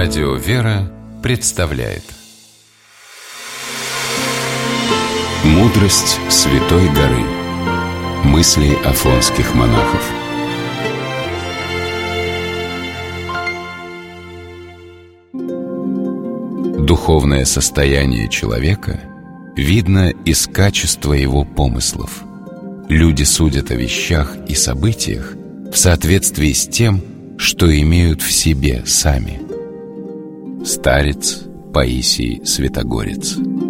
Радио «Вера» представляет «Мудрость Святой горы». Мысли афонских монахов. Духовное состояние человека видно из качества его помыслов. Люди судят о вещах и событиях в соответствии с тем, что имеют в себе сами. Старец Паисий Святогорец.